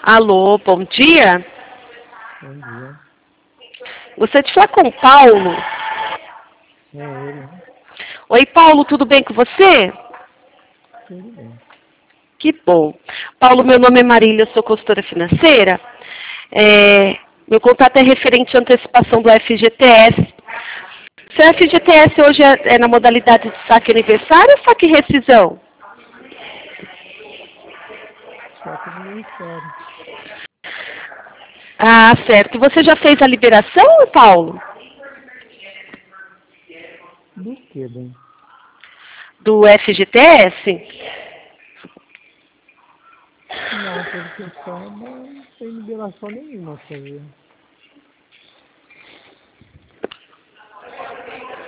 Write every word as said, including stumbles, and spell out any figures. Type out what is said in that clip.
Alô, bom dia. Bom dia. Gostaria de falar com o Paulo. É ele, né? Oi, Paulo, tudo bem com você? Tudo bem. Que bom. Paulo, meu nome é Marília, eu sou consultora financeira. É, meu contato é referente à antecipação do F G T S. Seu F G T S hoje é, é na modalidade de saque aniversário ou saque rescisão? Só que aniversário. Ah, certo. Você já fez a liberação, Paulo? Do que, bem? Do F G T S? Não, pelo que eu saiba, não tem liberação nenhuma a fazer.